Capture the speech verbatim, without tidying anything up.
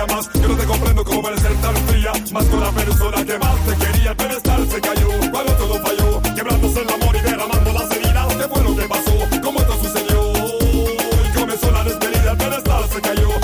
quería más. Yo no te comprendo cómo puedes ser tan fría. Más con la persona que más te quería. El pedestal se cayó cuando todo falló, quebrándose el amor y derramando las heridas. ¿Qué fue lo que pasó? ¿Cómo esto sucedió? Y comenzó la despedida. El pedestal se cayó